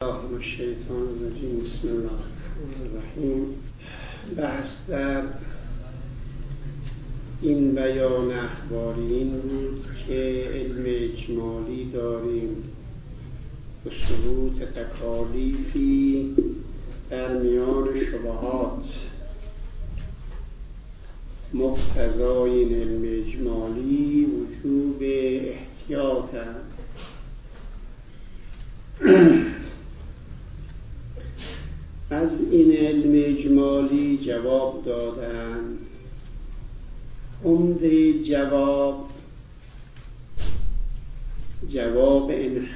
بالله من الشیطان الرجیم. بسم الله الرحمن الرحیم. بحث در این بیان اخباری این بود که علم اجمالی داریم به ثبوت تکالیفی در میان شبهات. مقتضای این علم اجمالی وجوب احتیاط است. از این علم اجمالی جواب دادن. عمده جواب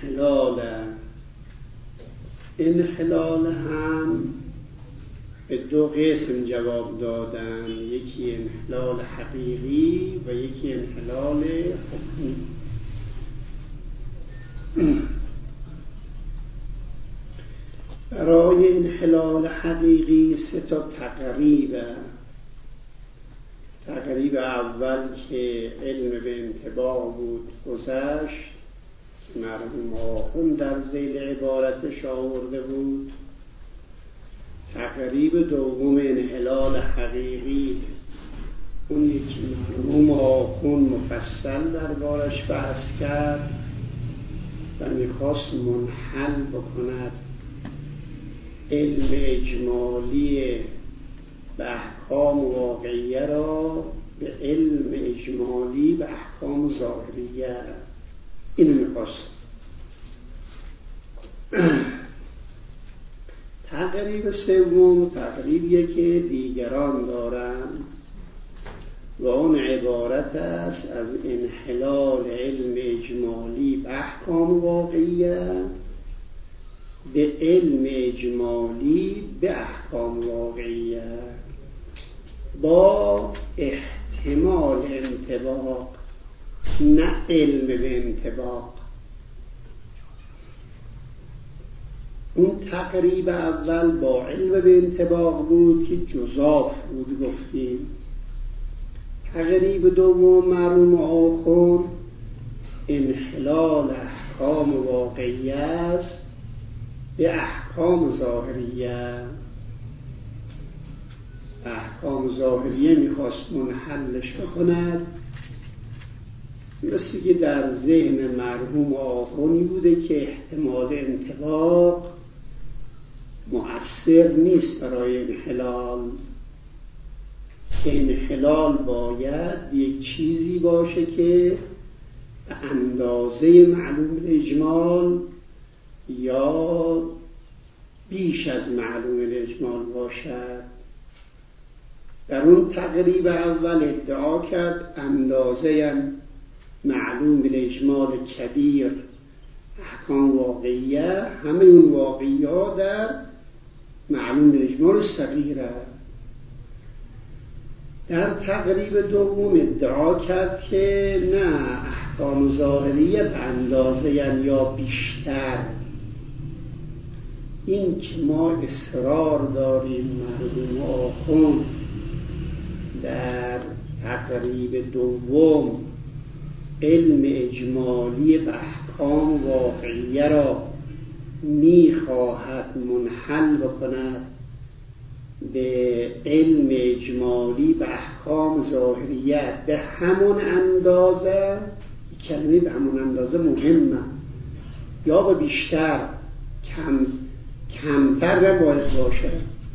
انحلال هم به دو قسم جواب دادن، یکی انحلال حقیقی و یکی انحلال حکمی. برای انحلال حقیقی سه تا تقریب اول که علم به انطباق بود گذشت، مرحوم آخوند در ذیل عبارتش آورده بود. تقریب دوم انحلال حقیقی، اون یکی مرحوم آخوند مفصل دربارش بحث کرد و میخواست منحل بکند علم اجمالی به احکام واقعیه را به علم اجمالی به احکام ظاهریه. اینو میخواست. تقریب سوم تقریبیه که دیگران دارن و اون عبارت است از انحلال علم اجمالی به احکام واقعیه به علم اجمالی به احکام واقعیه با احتمال انطباق، نه علم به انطباق. اون تقریب اول با علم به انطباق بود که جزاف بود گفتیم. تقریب دوم مرحوم آخوند انحلال احکام واقعیه است به احکام ظاهریه. احکام ظاهریه میخواست منحلش بکند، مثل که در ذهن مرحوم آخوندی بوده که احتمال انطباق مؤثر نیست برای انحلال. انحلال باید یک چیزی باشه که به اندازه معلوم اجمال یا بیش از معلوم اجمال باشد. در اون تقریب اول ادعا کرد اندازه معلوم اجمال کبیر احکام واقعیه، همه اون واقعیات در معلوم اجمال صغیره. در تقریب دوم ادعا کرد که نه، احکام ظاهریه به اندازه یا بیشتر. این که ما اصرار داریم مرحوم آخوند در تقریب دوم علم اجمالی به احکام واقعیه را میخواهد منحل بکند به علم اجمالی به احکام ظاهریه به همون اندازه. کلمه به همون اندازه مهمه، یا به بیشتر، کمتر نباید باشه،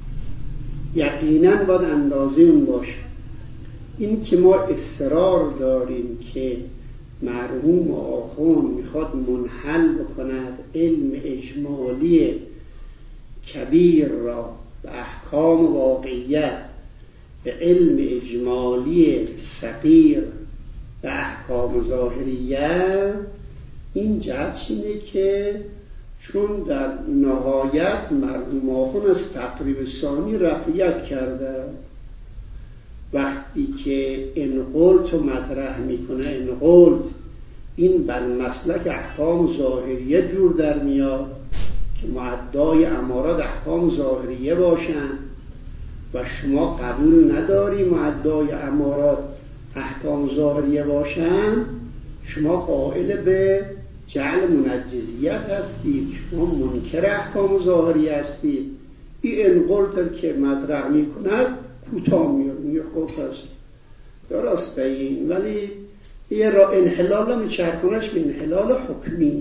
یقینا باید اندازه اون باشه. این که ما اصرار داریم که مرحوم آخوند میخواد منحل بکند علم اجمالی کبیر را به احکام واقعیه به علم اجمالی صغیر به احکام ظاهریه، این جهتش اینه که چون در نهایت مرحوم آخوند از تقریب ثانی رفعیت کرده. وقتی که انقلت رو مطرح میکنه، انقلت این بر مسلک احکام ظاهریه جور در میاد که مؤدای امارات احکام ظاهریه باشن و شما قبول نداری مؤدای امارات احکام ظاهریه باشن، شما قائل به جعل منجزیت هستید، شما منکر احکام ظاهری هستید. این انقلت که مطرح میکند کوتاه میگه خب هست درسته این، ولی یه را انحلال میچرخونش به انحلال حکمی.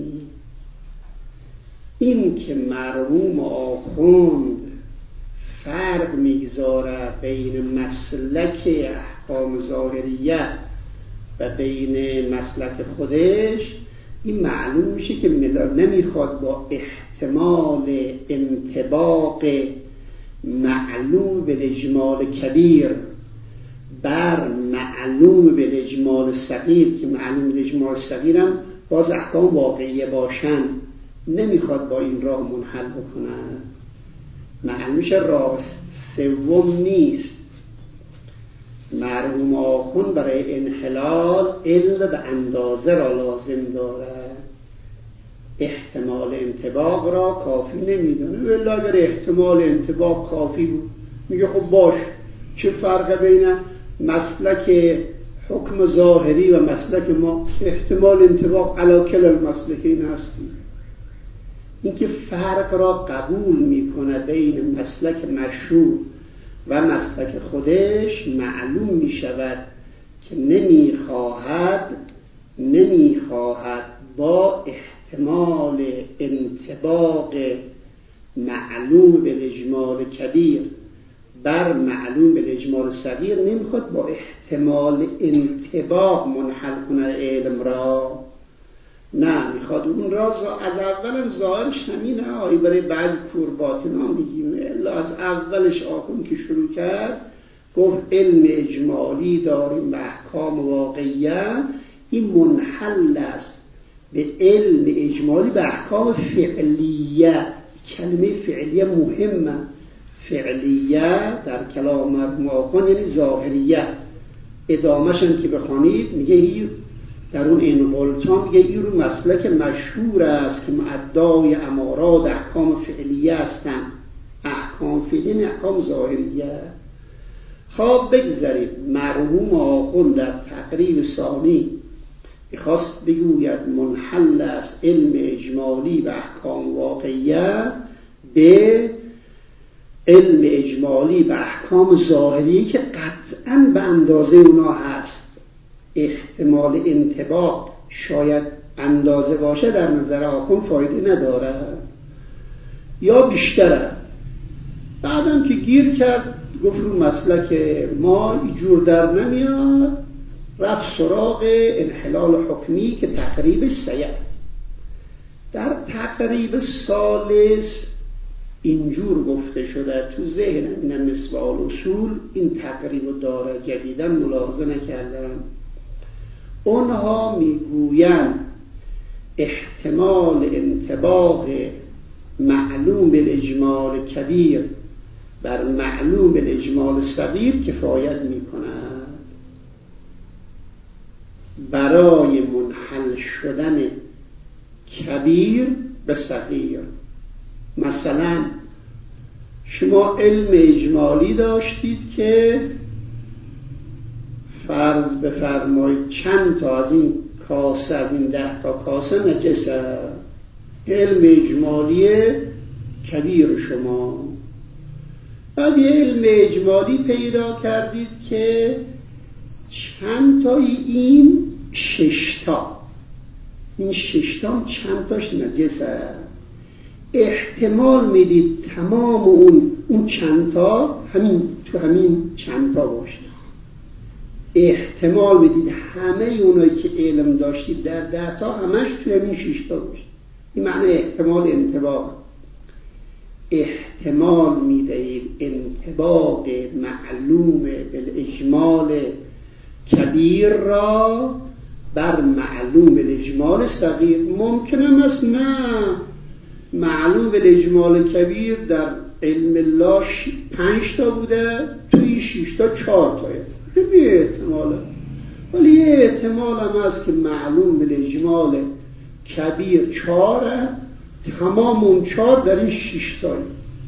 این که مرحوم آخوند فرق میگذاره بین مسلک احکام ظاهریه و بین مسلک خودش، این معلوم میشه که نمیخواد با احتمال انطباق معلوم بالاجمال کبیر بر معلوم بالاجمال صغیر، که معلوم بالاجمال صغیر هم باز احکام واقعیه باشن، نمیخواد با این راه منحل بکنن. معلومش راه سوم نیست. مرحوم آخوند برای انحلال علم به اندازه را لازم داره، احتمال انطباق را کافی نمیدونه. ولی اگر احتمال انطباق کافی بود میگه خب باش، چه فرق بین مسلک حکم ظاهری و مسلک ما؟ احتمال انطباق علی کل المسلکین هستی. این که فرق را قبول میکنه بین مسلک مشروع و مسلک خودش، معلوم میشود که نمیخواهد با احتمال انطباق معلوم بالاجمال کبیر بر معلوم بالاجمال صغیر، نمیخواد با احتمال انطباق منحل کنه علم را، نه میخواد اون را از اولم ظاهرش همینه. آیه برای بعض کورباتنا میگیم، الا از اولش آخوند که شروع کرد گفت علم اجمالی داریم به احکام واقعیه، این منحل است به علم اجمالی به احکام فعلیه. کلمه فعلیه مهمه. فعلیه در کلام مرحوم آخوند یعنی ظاهریه. ادامهش هم که بخوانید میگه در اون انقلتان میگه این رو مسلک مشهور است که معدای امارات احکام فعلیه هستن. احکام فعلیه احکام ظاهریه. خب بگذارید. مرحوم آخوند در تقریب ثانی میخواست بگوید منحل است علم اجمالی و احکام واقعیه به علم اجمالی و احکام ظاهری که قطعاً به اندازه اونا هست. احتمال انطباق شاید اندازه باشه در نظر آخوند فایده نداره یا بیشتره. بعدم که گیر کرد گفت رو مسلک ما جور در نمیاد، رفت سراغ انحلال حکمی که تقریبش سیاد. در تقریب ثالث اینجور گفته شده، تو ذهنم اینم مصباح الاصول این تقریب داره، جدیداً ملاحظه نکردم. اونها میگویند احتمال انطباق معلوم بالاجمال کبیر بر معلوم بالاجمال صغیر کفایت میکند برای منحل شدن کبیر به صغیر. مثلا شما علم اجمالی داشتید که فرض بفرمایید چند تا از این کاسه، از این 10 تا کاسه نجسه. علم اجمالی کبیر شما. بعد یه علم اجمالی پیدا کردید که چند تایی این 6 تا، این 6 تا چند تاش نجسه. احتمال میدید تمام اون چند تا تو همین چند تا باشه. احتمال میدید همه اونایی که علم داشتید در 10 تا همش تو همین 6 تا باشه. این معنی احتمال انطباق. احتمال میدهید انطباق معلوم بالاجمال کبیر را بر معلوم بالاجمال صغیر. ممکنه است نه معلوم بالاجمال کبیر در علم الله 5 تا بوده، توی 6 تا 4 تایه. این احتماله. ولی یه احتمال هم هست که معلوم بالاجمال کبیر 4، تمام اون 4 در این 6 تایی.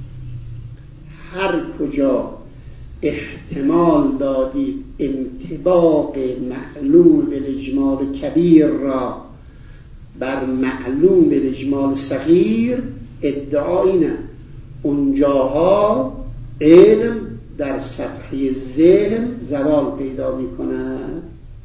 هر کجا احتمال دادید انطباق معلوم بالاجمال کبیر را بر معلوم به اجمال صغیر، ادعا اینه اونجاها علم در سطحی ذهن زوال پیدا می کند.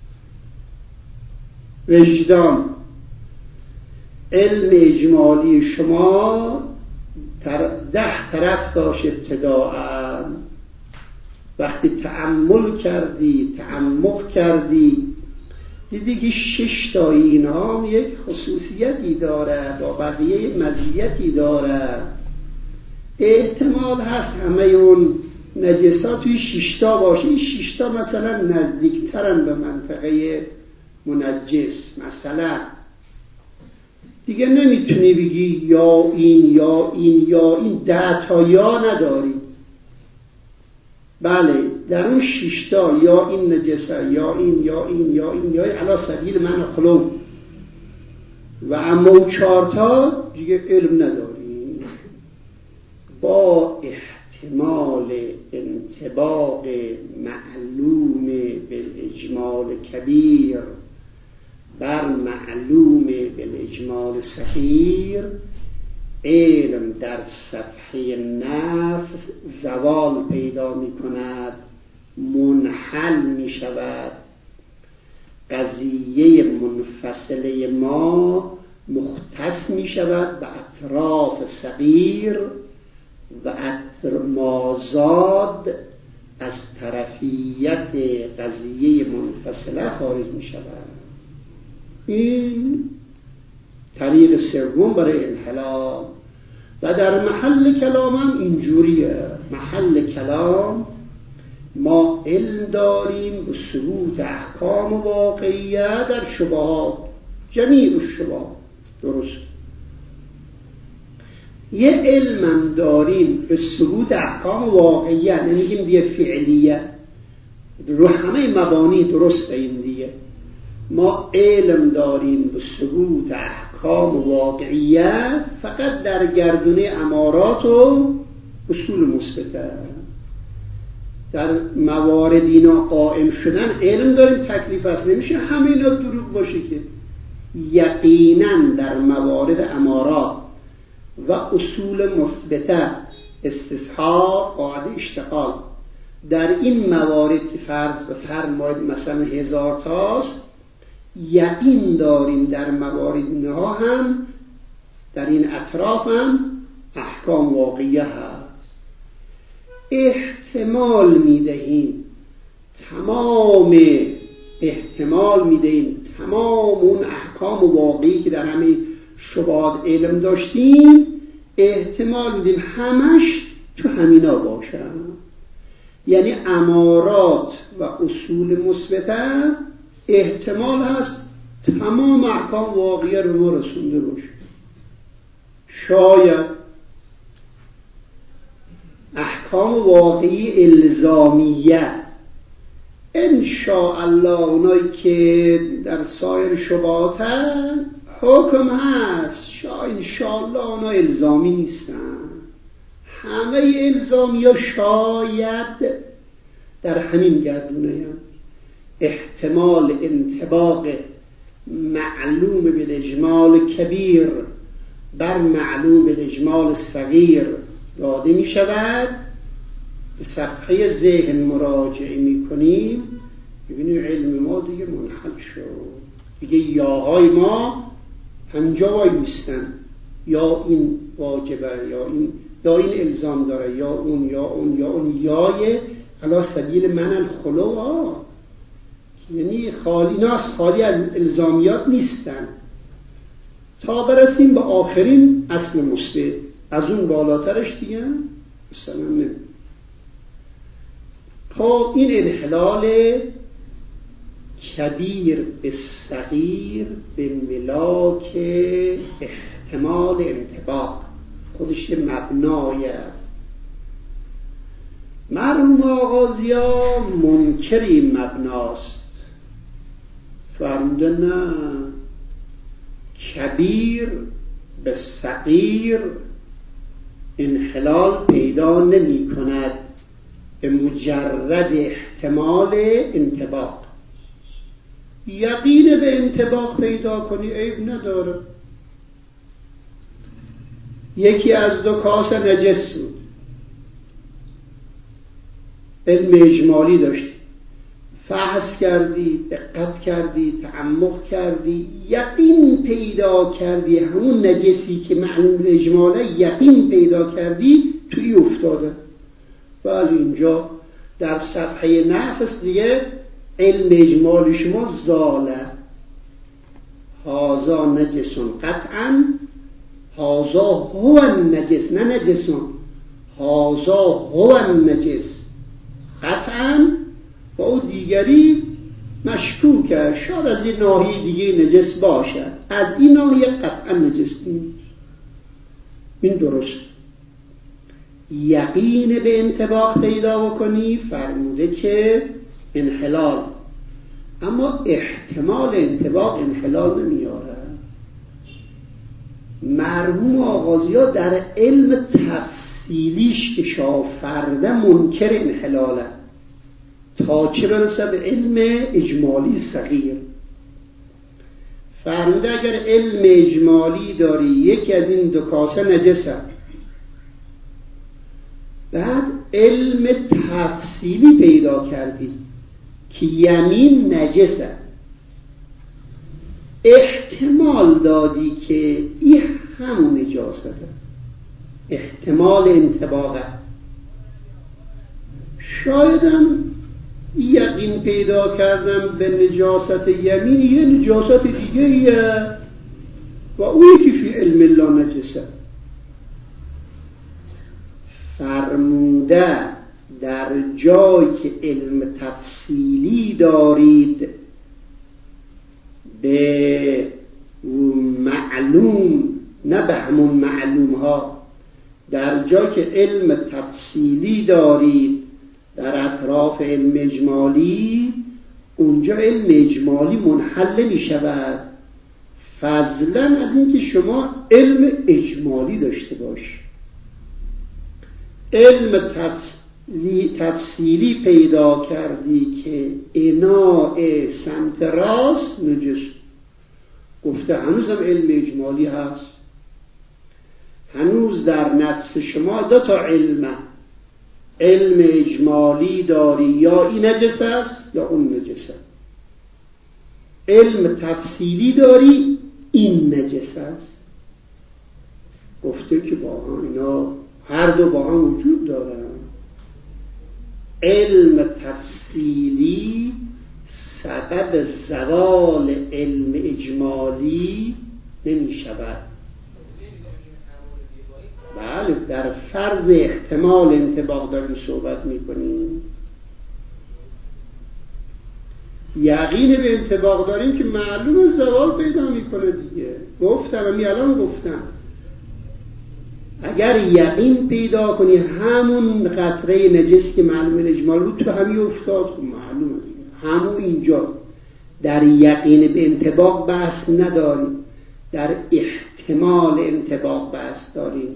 وجدان، علم اجمالی شما 10 طرف داشت ابتداءً، وقتی تأمل کردی، تعمق کردی، دیدی که 6 تا اینا هم یک خصوصیتی داره، با بقیه مزیتی داره. احتمال هست همه اون نجسات توی 6 تا باشه، این 6 تا مثلا نزدیکترن به منطقه منجس. مثلا دیگه نمیتونی بگی یا این یا این یا این، 10 تا یا نداری. بله در اون 6 تا یا این نجسه یا این یا این یا این یا علی سبیل من خلو، و اما اون 4 تا دیگه علم نداری. با احتمال انطباق معلوم بالاجمال کبیر بر معلوم بالاجمال صغیر، علم در سطح نفس زوال پیدا می کند، منحل می شود. قضیه منفصله ما مختص می شود به اطراف صغیر و مازاد از طرفیت قضیه منفصله خارج می شود. این طریق سوم برای انحلال. و در محل کلام هم اینجوریه. محل کلام ما علم داریم به ثبوت احکام واقعیه در شبهات، جمیع الشبهات، درست. یه علمم داریم به ثبوت احکام واقعیه، نمیگیم دیگه فعلیه، رو همه مبانی درسته. این دیگه ما علم داریم به ثبوت احکام واقعیه فقط در گردونه امارات و اصول مثبته. در موارد اینا قائم شدن علم داریم، تکلیف است. نمیشه همه اینا دروغ باشه که. یقینا در موارد امارات و اصول مثبته، استصحاب، قاعده اشتغال، در این موارد که فرض بفرمایید مثلا 1000 تاست، یقین داریم در موارد اینها هم، در این اطراف هم احکام واقعیه هست. احتمال میدهیم تمام اون احکام واقعی که در همه شبهات علم داشتیم، احتمال میدیم همش تو همینا باشن. یعنی امارات و اصول مثبته احتمال هست تمام احکام واقعی رو ما رسونده باشه. شاید احکام واقعی الزامیه انشاءالله اونایی که در سایر شبهات حکم هست، انشاءالله اونا الزامی نیستن. همه الزامی ها شاید در همین گردونه هم. احتمال انطباق معلوم بالاجمال کبیر بر معلوم بالاجمال صغیر داده می شود. به صفحه ذهن مراجعه می کنیم، ببینیم علم ما دیگه منحل شد. دیگه یاهای ما همجا وای میستن، یا این واجبه یا این الزام داره، یا اون یای علی سبیل من الخلو، یعنی خالی از الزامیات نیستن، تا برسیم به آخرین اصل مثبت. از اون بالاترش دیگه مثلا نمید. خب این انحلال کبیر به صغیر به ملاک احتمال انطباق خودش یه مبنایه. مرحوم آغازیا منکری مبناست، فرموده نه، کبیر به صغیر انحلال پیدا نمی کند به مجرد احتمال انطباق. یقین به انطباق پیدا کنی عیب نداره. یکی از 2 کاسه نجس بود، علم اجمالی داشتی، فحص کردی، دقت کردی، تعمق کردی، یقین پیدا کردی همون نجسی که معلوم اجماله یقین پیدا کردی توی افتاده. ولی اینجا در صفحه نفس دیگه علم اجمالی شما زاله. هازا نجسون قطعا، هازا هو النجس، نه نجسون، هازا هو النجس قطعا. و او دیگری مشکوکه، شاید از این ناحیه دیگه نجس باشد، از این ناحیه قطعا نجس نیست. این درست. یقین به انطباق پیدا بکنی فرموده که انحلال، اما احتمال انطباق انحلال نمیاره. مرحوم آغازی‌ها در علم تفصیلیش که شافرده منکر انحلاله، تا چه برسه به علم اجمالی صغیر. فرموده اگر علم اجمالی داری یکی از این 2 کاسه نجسه، بعد علم تفصیلی پیدا کردی که یمین نجسه، احتمال دادی که این همون نجاسته، احتمال انطباقه، شایدم یقین پیدا کردم به نجاست یمین، یه نجاست دیگه ایه و اونی که فی علم الله نجسه. فرموده در جایی که علم تفصیلی دارید به معلوم، نه به همون معلوم ها، در جایی که علم تفصیلی دارید در اطراف علم اجمالی، اونجا علم اجمالی منحل می شود، فضلا از اینکه شما علم اجمالی داشته باشی. علم تفصیلی پیدا کردی که اناء سمت راست نجس، گفته هنوزم علم اجمالی هست، هنوز در نفس شما 2 تا علم اجمالی داری، یا این نجس است یا اون نجس است. علم تفصیلی داری، این نجس است. گفته که با اینا هر 2 با هم وجود دارن. علم تفصیلی سبب زوال علم اجمالی نمی شود. بله، در فرض احتمال انطباق داریم صحبت میکنیم. یقین به انطباق داریم که معلوم زوال پیدا میکنه دیگه. گفتم الان اگر یقین پیدا کنی همون قطره نجس که معلوم اجمال بود تو همین افتاد، معلومه دیگه، همون اینجا. در یقین به انطباق بحث نداریم، در احتمال انطباق بحث داریم.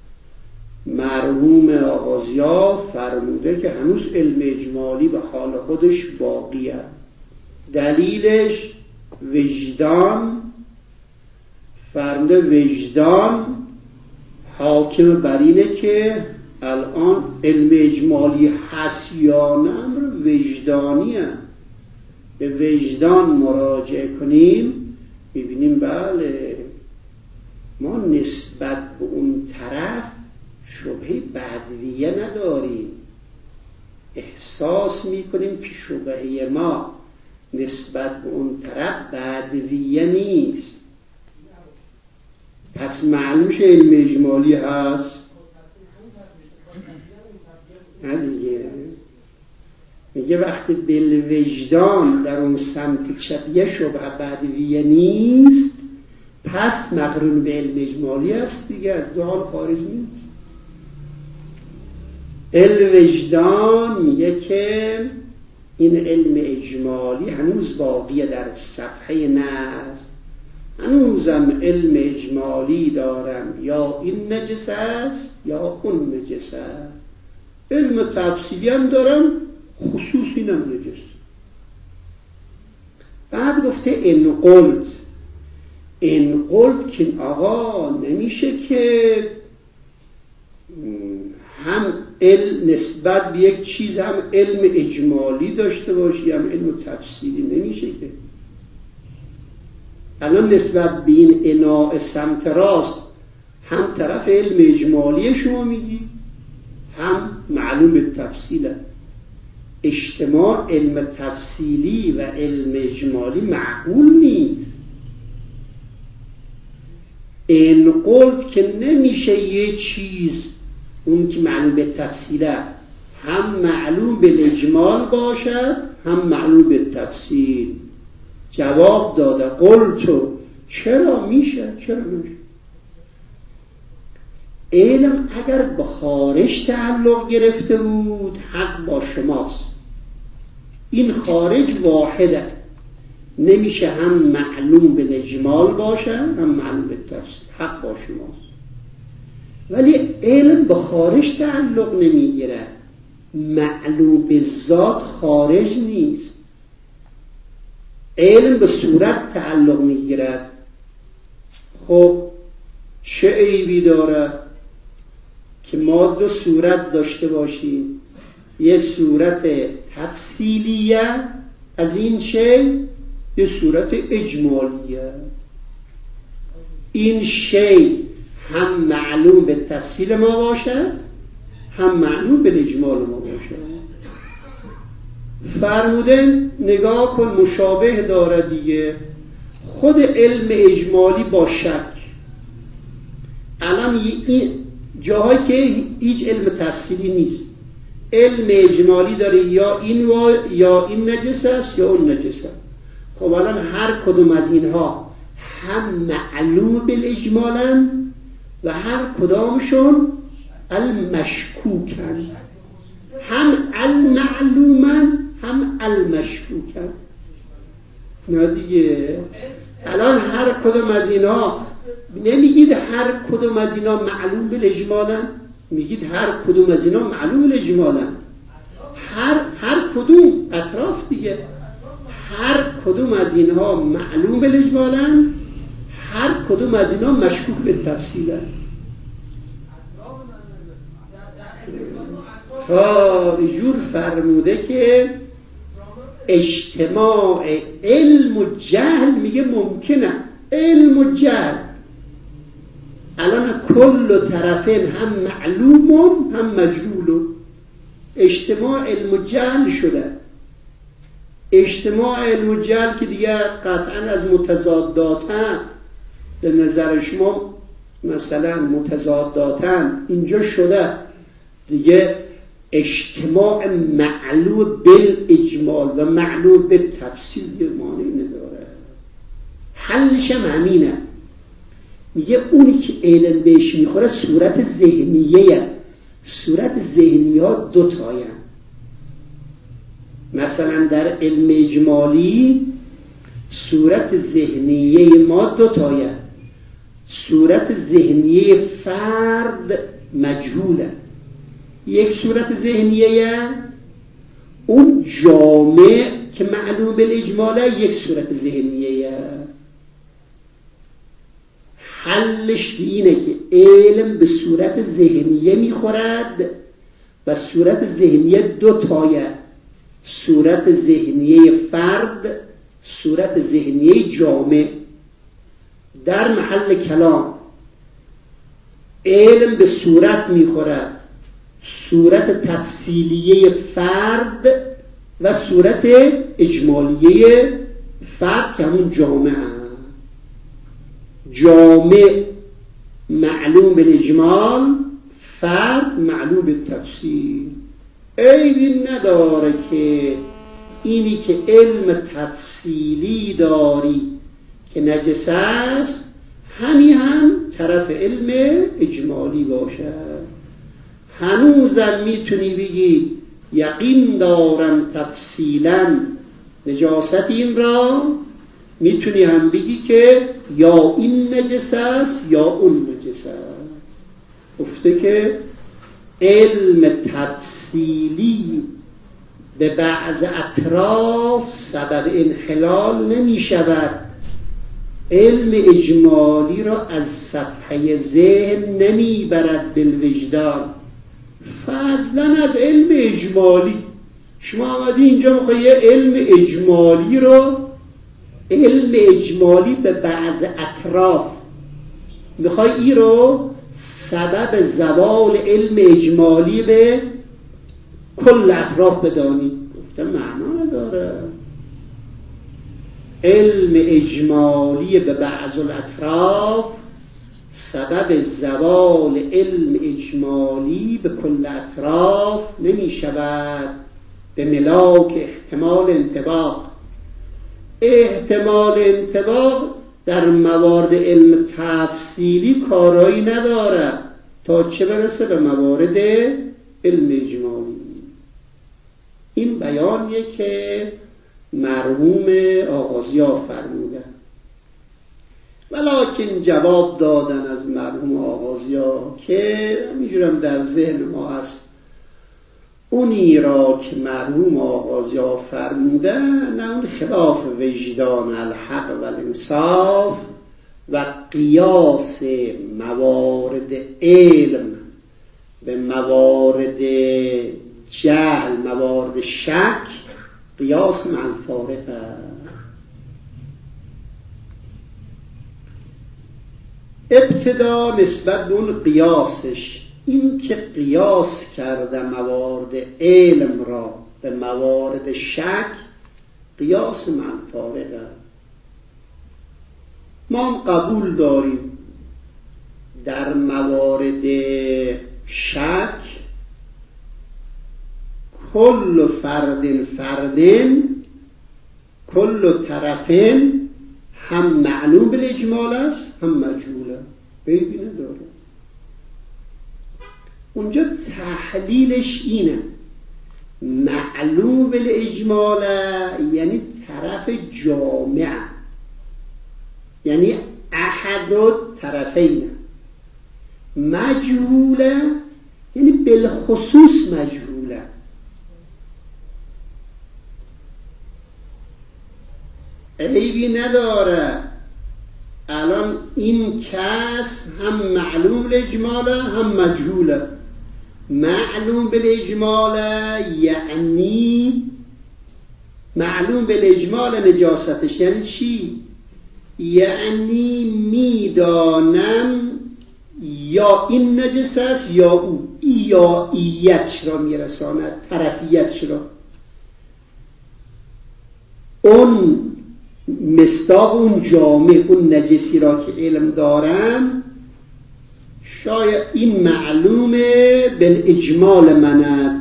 مرحوم آغازی‌ها فرموده که هنوز علم اجمالی به حال خودش باقیه. دلیلش وجدان، فرموده وجدان حاکم بر اینه که الان علم اجمالی هست یا نه، امر وجدانیه. به وجدان مراجعه کنیم میبینیم بله ما نسبت به اون طرف شبهه بدویه نداریم، احساس میکنیم که شبهه ما نسبت به اون طرف بدویه نیست. پس معلوم شه علم اجمالی هست. میگه وقتی بالوجدان در اون سمت چپیه شبه بدویه نیست، پس مقرون به علم اجمالی هست دیگه، از دو حال خارج نیست. علم وجدان میگه که این علم اجمالی هنوز باقیه در صفحه نفس، هنوزم علم اجمالی دارم، یا این نجس است یا اون نجس است. علم تفصیلی هم دارم، خصوصی نم نجس. بعد گفته ان قلت که آقا نمیشه که هم علم نسبت به یک چیز هم علم اجمالی داشته باشی هم علم تفصیلی، نمیشه که. الان نسبت به این اناء سمت راست هم طرف علم اجمالی شما میگی هم معلوم به تفصیله. اجتماع علم تفصیلی و علم اجمالی معقول نیست. این قلت که نمیشه یه چیز اون که معلوم به تفصیله هم معلوم به اجمال باشد هم معلوم به تفصیل. جواب داده قلتو چرا میشه چرا نمیشه. علم اگر به خارج تعلق گرفته بود حق با شماست. این خارج واحده، نمیشه هم معلوم به اجمال باشه هم معلوم به تفصیل. حق با شماست. ولی علم به خارج تعلق نمیگیره. معلوم به ذات خارج نیست. علم به صورت تعلق میگیرد. خب چه عیبی داره که ما دو صورت داشته باشیم؟ یه صورت تفصیلیه از این شی، یه صورت اجمالیه. این شی هم معلوم به تفصیل ما باشه هم معلوم به اجمال ما باشه. فرمودن نگاه کن مشابه داره دیگه. خود علم اجمالی با شک، الان این جاهایی که هیچ علم تفصیلی نیست، علم اجمالی داره یا این یا این نجس است یا اون نجس است. خب الان هر کدوم از اینها هم معلوم بالاجمالن و هر کدامشون المشکوکن، هم المعلومن هم المشکوکن. نه دیگه الان هر کدوم از اینها نمیگید هر کدوم از اینا معلوم بالاجمالن، میگید هر کدوم از اینا معلوم بالاجمالن. هر کدوم اطراف دیگه، هر کدوم از اینها معلوم بالاجمالن، هر کدوم از اینا مشکوک به تفصیلن. تا جور فرموده که اجتماع علم و جهل میگه ممکنه. علم و جهل الان کل طرفین هم معلوم هم مجهول. اجتماع علم و جهل شده. اجتماع علم و جهل که دیگه قطعا از متضاداتن، به نظر شما مثلا متضاداتن اینجا شده دیگه. اجتماع معلوم بالاجمال و معلوم به تفصیل معنی نداره. حلش هم همینه. میگه اونی که علم بهش میخوره صورت ذهنیه. صورت ذهنی ها دو تایه. مثلا در علم اجمالی صورت ذهنیه ما دو تایه. صورت ذهنیه فرد مجهوله، یک صورت ذهنیه. اون جامع که معلوم بالاجماله یک صورت ذهنیه. حلش اینه که علم به صورت ذهنیه میخورد و صورت ذهنیه دو تایه. صورت ذهنیه فرد، صورت ذهنیه جامع. در محل کلام علم به صورت میخورد، صورت تفصیلیه فرد و صورت اجمالیه فرد که همون جامعه. جامع معلوم به اجمال، فرد معلوم به تفصیل. عیبی نداره که اینی که علم تفصیلی داری که نجس است همین هم طرف علم اجمالی باشه. هنوزم میتونی بگی یقین دارم تفصیلا نجاست این را، میتونی هم بگی که یا این نجس است یا اون نجس است. گفته که علم تفصیلی به بعض اطراف سبب انحلال نمی شود. علم اجمالی را از صفحه ذهن نمی برد بالوجدان. فضلا از علم اجمالی شما آمدی اینجا میخوای یه علم اجمالی به بعض اطراف میخوای ای رو سبب زوال علم اجمالی به کل اطراف بدانی. گفتم معنا نداره. علم اجمالی به بعض الاطراف سبب زوال علم اجمالی به کل اطراف نمی شود. به ملاک احتمال انطباق در موارد علم تفصیلی کارایی ندارد تا چه برسه به موارد علم اجمالی. این بیانیه که مرحوم آغازیار فرمودن. ولکن جواب دادن از مرحوم آغازیار که میجورم در ذهن ما هست، اونی را که مرحوم آغازیار فرمودن نه اون خلاف وجدان الحق و الانصاف و قیاس موارد علم به موارد جهل، موارد شک، قیاس مع الفارقه. ابتدا نسبت به اون قیاسش، این که قیاس کرده موارد علم را به موارد شک، قیاس مع الفارقه. ما هم قبول داریم در موارد شک کل فردن کل طرفین هم معلوم بالاجمال است هم مجهوله. عیبی نداره. اونجا تحلیلش اینه، معلوم بالاجمال یعنی طرف جامع، یعنی احد طرفین. مجهوله یعنی بالخصوص مجهوله. عیبی نداره. الان این کس هم معلوم بالاجمال هم مجهوله. معلوم بالاجمال یعنی معلوم بالاجمال نجاستش یعنی چی؟ یعنی میدانم یا این نجس است یا او، یا ایتش را میرساند، طرفیتش را. اون مصداق اون جامع، اون نجسی را که علم دارم، شاید این معلومه بالاجمال منه.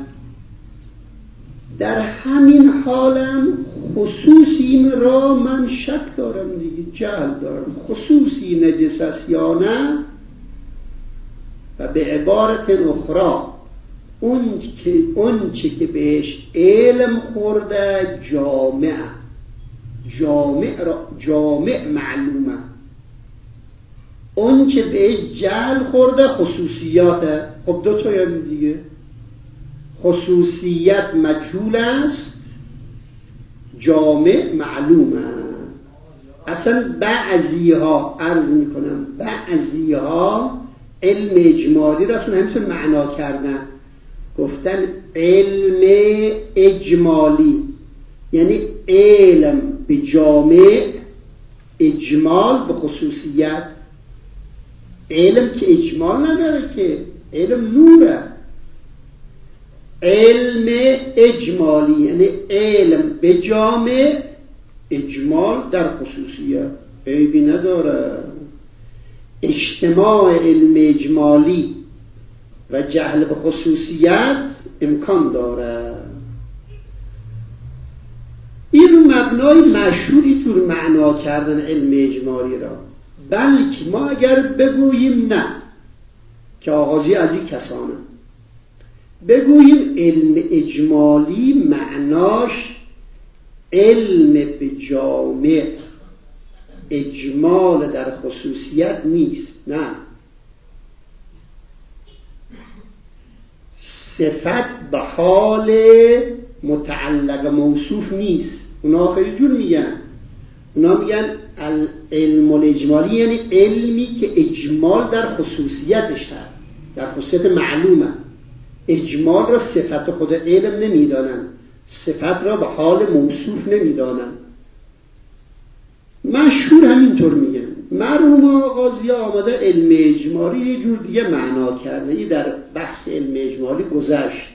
در همین حالم خصوصی این را من شک دارم دیگه، جهل دارم، خصوصی نجس است یا نه. و به عبارت اخرى اون چه که بهش علم خورده جامع معلومه. اون که بهش جهل خورده خصوصیاته. خب دو تا یعنی دیگه، خصوصیت مجهول است، جامع معلومه. اصلا بعضیها عرض میکنم، بعضیها علم اجمالی را اصلا همچون معنا کردن، گفتن علم اجمالی یعنی علم به جامع، اجمال به خصوصیت. علم که اجمال نداره، که علم نوره. علم اجمالی یعنی علم به جامع، اجمال در خصوصیت. عیبی نداره. اجتماع علم اجمالی و جهل به خصوصیت امکان داره. این مبنای مشهوری طور معنا کردن علم اجمالی را. بلکه ما اگر بگوییم نه، که آغازی از این کسانه، بگوییم علم اجمالی معناش علم به جامع، اجمال در خصوصیت نیست. نه، صفت به حال متعلق موصوف نیست. اونا خیلی جور میگن، اونا میگن العلم الاجمالی یعنی علمی که اجمال در خصوصیتش هست، در خصوصیت معلومه. اجمال را صفت خود علم نمیدانن، صفت را به حال موصوف نمیدانن. مشهور همینطور میگن. مرحوم قاضی آمده علم اجمالی یه جور دیگه معنا کرده. این در بحث علم اجمالی گذشت،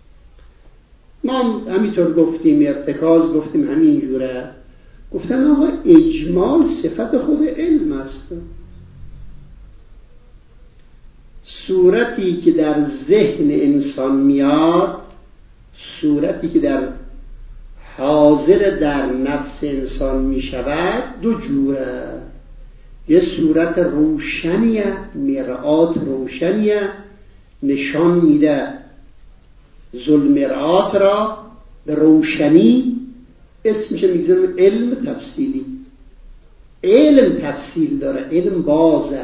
ما همینطور گفتیم، ارتکاز گفتیم همینجوره. گفتم آقا اجمال صفت خود علم است. صورتی که در ذهن انسان میاد، صورتی که در حاضر در نفس انسان میشود دو جوره. یه صورت روشنیه، مرآت روشنیه، نشان میده ذوالمرآت را به روشنی، اسمش میگذارم علم تفصیلی. علم تفصیل داره، علم بازه.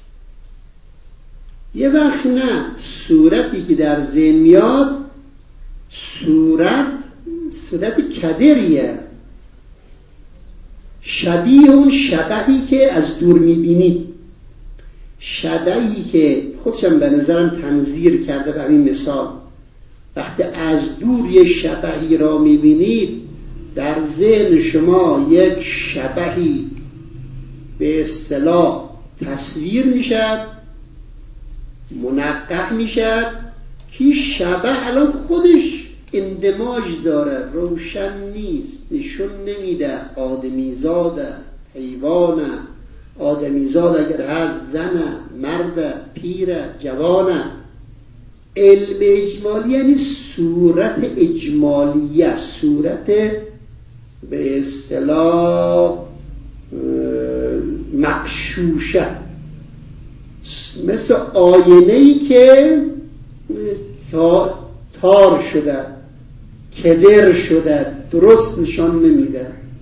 یه وقت نه، صورتی که در ذهن میاد صورت کدریه، شبیه اون شبحی که از دور میبینید، شبحی که خودشم به نظرم تنظیر کرده به همین مثال. وقتی از دور یه شبحی را میبینید، در ذهن شما یک شبحی به اصطلاح تصویر میشد، منقح میشد که شبح الان خودش اندماج داره، روشن نیست، نشون نمیده آدمیزاده، حیوانه، آدمیزاد اگر هست زنه، مرده، پیره، جوانه. علم اجمالی یعنی صورت اجمالیه، صورت به اصطلاح مغشوشه، مثل آینه‌ای که تار شده، کدر شده، درست نشان نمیده.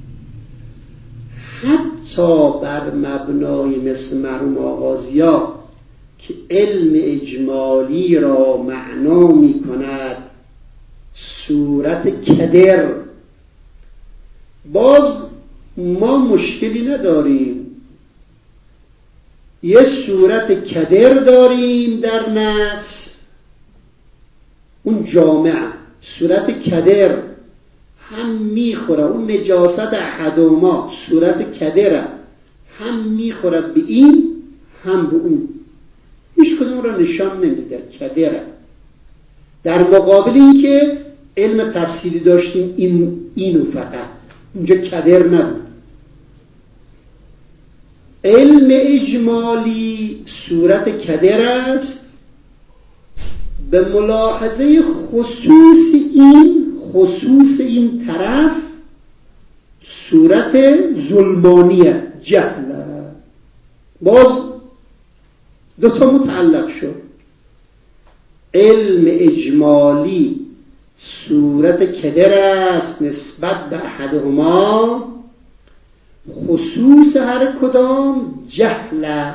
حتی بر مبنای مثل مرحوم آغازیا که علم اجمالی را معنا می کند صورت کدر، باز ما مشکلی نداریم. یه صورت کدر داریم در نفس، اون جامعه صورت کدر هم میخوره، اون نجاست احدهما صورت کدره، هم میخوره به این هم به اون، هیچ کدوم را نشان نمیده، کدره. در مقابل این که علم تفصیلی داشتیم اینو فقط، اونجا کدر نبود. علم اجمالی صورت کدر است، به ملاحظه خصوص این طرف صورت ظلمانیه، جهل. باز دوتا متعلق شد. علم اجمالی صورت کدر است نسبت به احدهما، خصوص هر کدام جهل،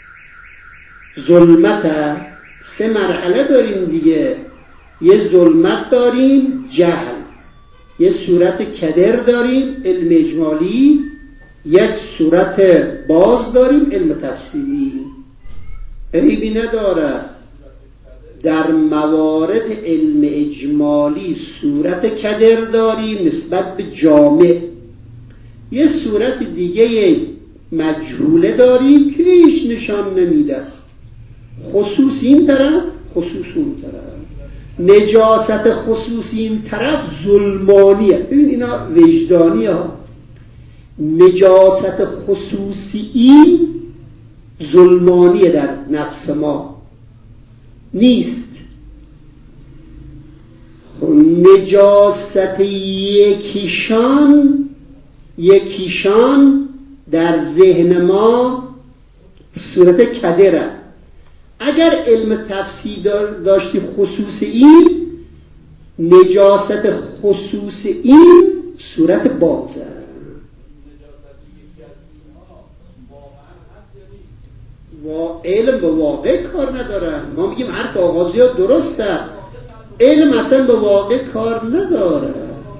ظلمت. سه مرحله داریم دیگه، یه ظلمت داریم، جهل، یه صورت کدر داریم علم اجمالی، یک صورت باز داریم علم تفصیلی. عیبی نداره در موارد علم اجمالی صورت کدر داریم نسبت به جامع، یه صورت دیگه مجهوله داریم که هیچ نشان نمیده، خصوص این طرف خصوص اون طرف. نجاست خصوصی این طرف ظلمانیه. ببین اینا وجدانی ها. نجاست خصوصی این ظلمانیه، در نفس ما نیست. نجاست یکیشان در ذهن ما صورت کدره. اگر علم تفسیر داشتی خصوص این، نجاست خصوص این صورت بازه. و علم به واقع کار نداره. ما میگیم حرف آغازی ها درسته، علم اصلا به واقع کار نداره.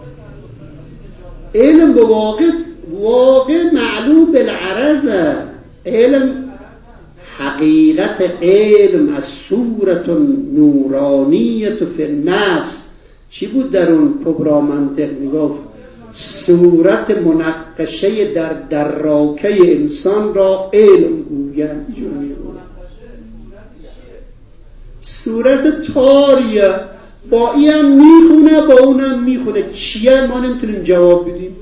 علم به واقع معلوم بالعرضه. علم حقیقت علم از صورت نورانیت فی النفس چی بود در اون کبرا منطق میگفت؟ صورت منقشه در دراکه انسان را علم گویند. صورت تاریه، با این میخونه با اونم میخونه، چیه ما نمیتونیم جواب بدیم.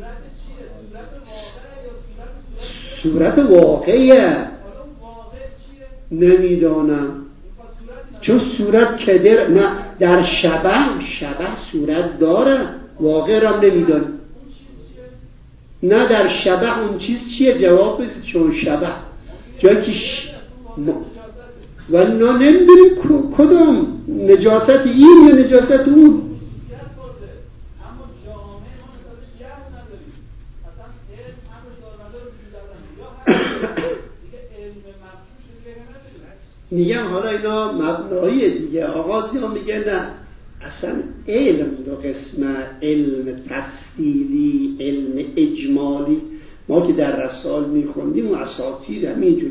صورت واقعیه نمیدانم، چون صورت کدر نه در شبه صورت داره، واقع را نمیدانیم. نه در شبه اون چیز چیه؟ جواب بدید. چون شبه جایی که و نه نمیدونیم کدوم نجاست این یا نجاست اون. میگم حالا اینا مبناییه دیگه. آغازیان میگه نه اصلا علم دو قسمه، علم تفصیلی، علم اجمالی. ما که در رسال میخوندیم و اساتید همینجور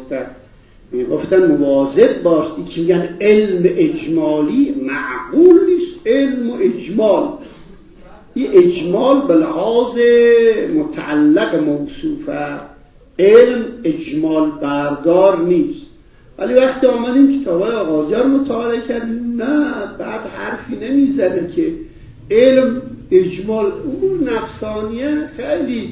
میگفتن مواظب باش. که میگن علم اجمالی معقول نیست. علم و اجمال، این اجمال به لحاظ متعلق موصوفه، علم اجمال بردار نیست. ولی وقتی آمدیم کتابای آغازی رو مطالعه کردیم، نه بعد حرفی نمیزنه که علم اجمال امور نفسانیه خیلی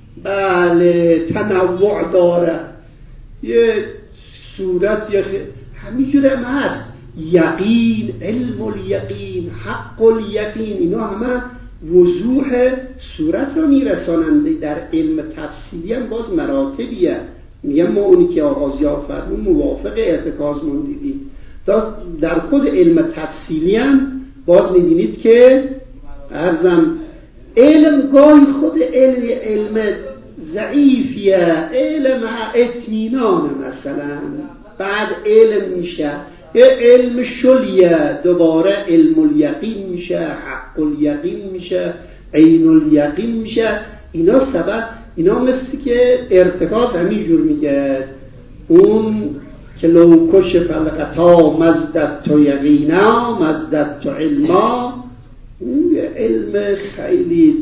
بله تنوع داره. یه صورت همینجور هم هست. یقین، علم الیقین، حق الیقین، اینا همه وضوح صورت رو میرساننده. در علم تفصیلی هم باز مراتبیه. میگم ما اونی که آغازی ها فرمون موافق ارتکاز مندیدیم. در خود علم تفصیلی هم باز میبینید که عرضم علم گاهی خود علم ضعیفیه، علم اطمینان مثلا، بعد علم میشه یه علم شلیه، دوباره علم الیقین میشه، حق الیقین میشه، عین الیقین میشه. اینا سبب، اینا مثل که ارتکاز همینجور میگه اون که لو کشف الغطا مزدت تو یقینا مزدت تو علما. اون علم خیلی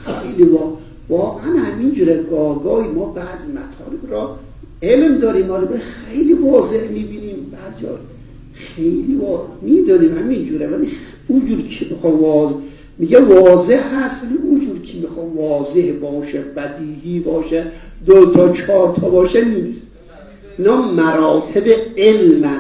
واقعا همینجوره. گاهی ما بعضی مطالب را علم داریم حالا خیلی واضح میبینیم، بعضی خیلی میدونیم همینجوره، ولی اونجوری که بخواه واضح میگه واضح هست، ولی اونجوری که میخواه واضح باشه، بدیهی باشه، 2 تا 4 تا باشه نیست. اینا مراتب علمن.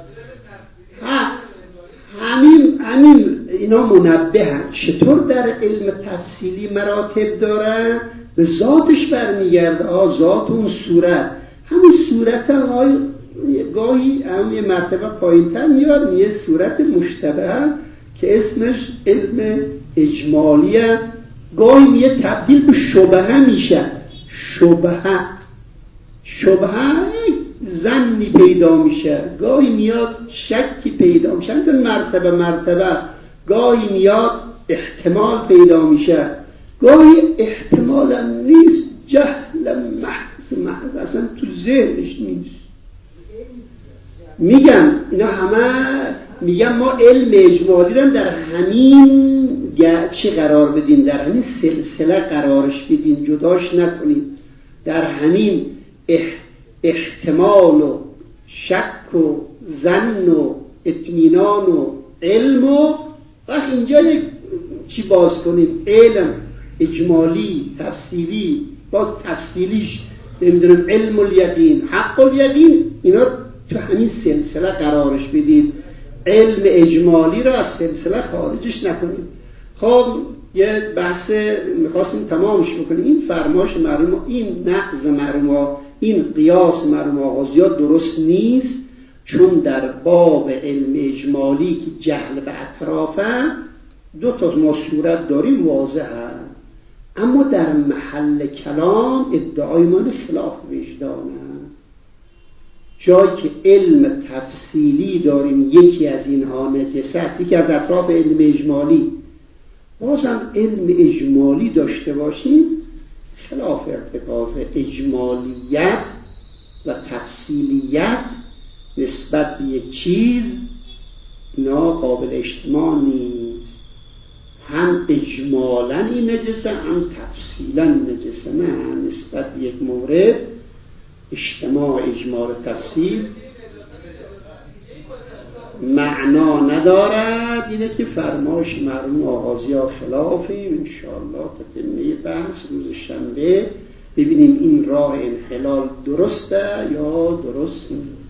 همین اینا منبه هم. چطور در علم تفصیلی مراتب داره؟ به ذاتش برمیگرده. ذات اون صورت، همون صورت گاهی هم یه مرتبه پایین تر میاد، یه صورت مشتبه که اسمش علم اجمالیه. گاهی میه تبدیل به شبهه میشه. شبهه ظنی پیدا میشه، گاهی میاد شکی پیدا میشه، تا مرتبه گاهی میاد احتمال پیدا میشه، گاهی احتمال هم نیست، جهل محض اصلا تو ذهنش نیست. میگم اینا همه، میگم ما علم اجمالی رو در همین چی قرار بدیم؟ در همین سلسله قرارش بدیم، جداش نکنیم. در همین احتمال و شک و ظن و اطمینان و علم و وقت اینجا یک چی باز کنیم؟ علم اجمالی، تفصیلی، باز تفصیلیش نمیدونم علم الیقین، حق الیقین، اینا تو همین سلسله قرارش بدید. علم اجمالی را از سلسله خارجش نکنید. خب یه بحث میخواستیم تمامش بکنیم. این فرمایش مرحوم، این نقض مرحوم، این قیاس مرحوم آغازیات درست نیست، چون در باب علم اجمالی که جهل به اطرافه 2 تا ما صورت داریم واضحه، اما در محل کلام ادعای ما خلاف وجدانه. جایی که علم تفصیلی داریم یکی از اینها نجس است، یکی از اطراف علم اجمالی، بازم علم اجمالی داشته باشیم، خلاف ارتکاز اجمالیت و تفصیلیت نسبت به یک چیز اینا قابل اجتماع نیست. هم اجمالاً این نجسه، هم تفصیلاً نجسه. نه، نسبت به یک مورد اجتماع اجمال تفصیل معنا ندارد. اینه که فرمایش مرحوم آغازی ها خلافیم. انشاءالله تا تمنه بحث روز شنبه ببینیم این راه انحلال درسته یا درست نیست.